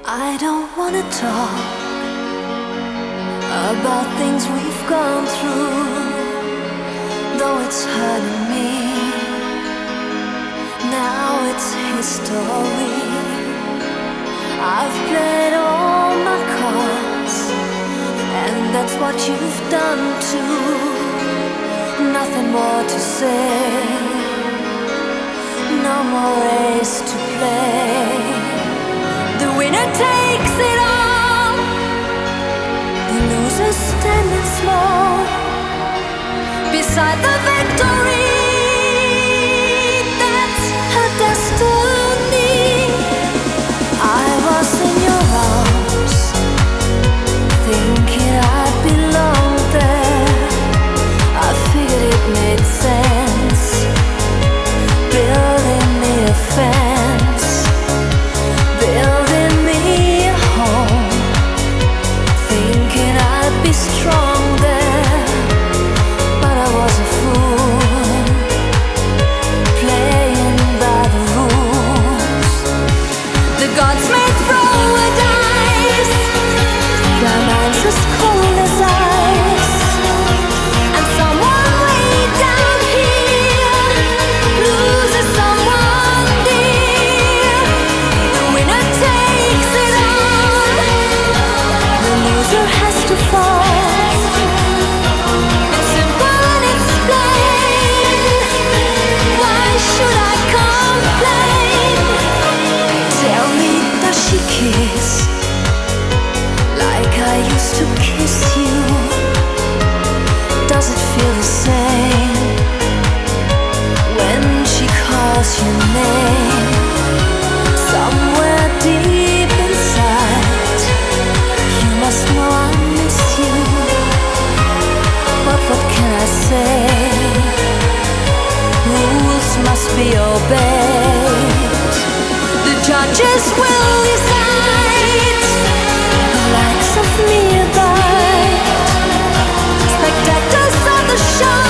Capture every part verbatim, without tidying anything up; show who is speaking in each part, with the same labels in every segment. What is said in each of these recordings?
Speaker 1: I don't wanna talk about things we've gone through, though it's hurting me. Now it's history. I've played all my cards, and that's what you've done too. Nothing more to say, no more race to play. The winner takes it all, the loser standing small beside the victory. That's her destiny. I was in your arms, thinking I'd belong there. I figured it made sense, building me a fence, building me a home, thinking I'd be strong there. But I was a fool, playing by the rules. The gods may throw a dice, their minds as cold as ice, and someone way down here loses someone dear. The winner takes it all, the loser has to fall. It's simple and it's plain. Why should I complain? Tell me, does she kiss like I used to kiss you? Does it feel the same when she calls your name? Somewhere deep inside, you must know I miss you. But what can I say? Rules must be obeyed. The judges will decide, the likes of me abide. Spectators of the show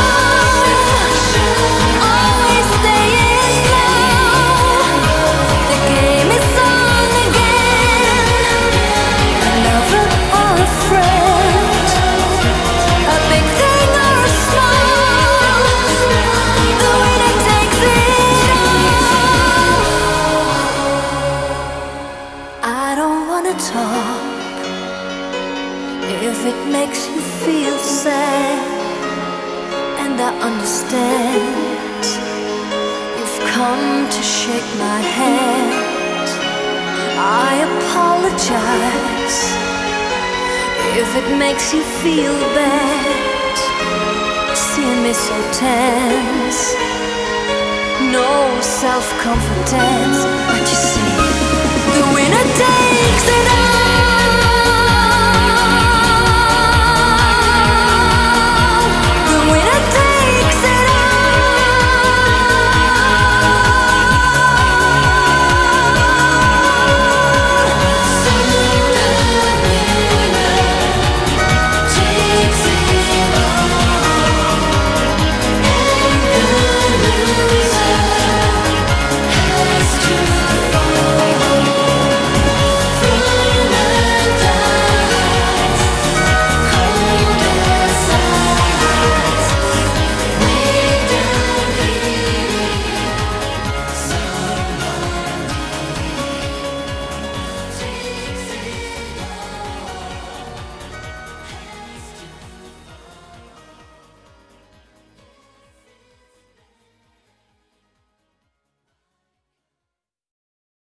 Speaker 1: always staying low. The game is on again, a lover or a friend, a big thing or a small, the winner takes it all. I don't wanna talk if it makes you feel sad, and I understand. You've come to shake my hand. I apologize if it makes you feel bad, seeing me so tense, no self-confidence. But you see, the winner